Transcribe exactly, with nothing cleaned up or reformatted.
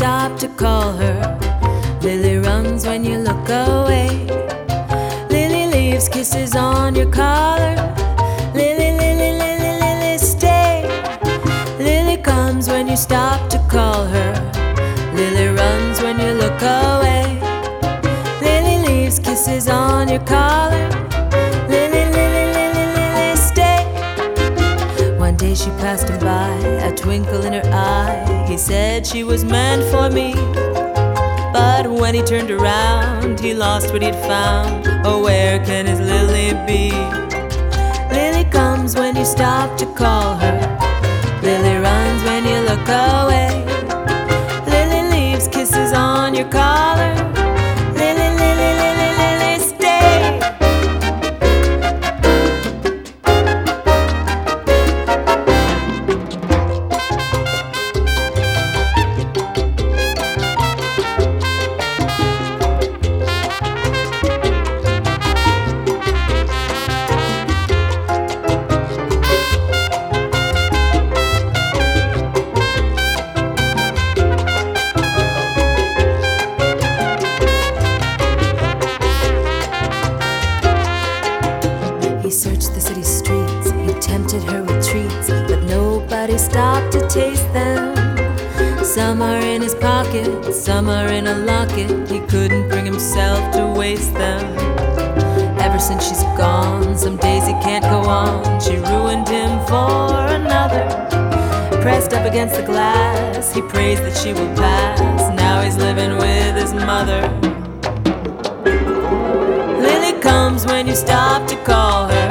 stop to call her. Lily runs when you look away. Lily leaves kisses on your collar. Lily, Lily, Lily, Lily, stay. Lily comes when you stop to call her. Lily runs when you look away. Lily leaves kisses on your collar. Lily, Lily, Lily, Lily, stay. One day she passed him by, a twinkle in her eye. He said she was meant for me. But when he turned around, he lost what he'd found. Oh, where can his Lily be? Lily comes when you stop to call her. Lily runs when you look away. Lily leaves kisses on your collar. Lily, Lily, Lily, Lily, stay. He searched the city streets, he tempted her with treats, but nobody stopped to taste them. Some are in his pocket, some are in a locket. He couldn't bring himself to waste them. Ever since she's gone, some days he can't go on. She ruined him for another. Pressed up against the glass, he prays that she will pass. Now he's living with his mother. Lily comes when you stop to call her.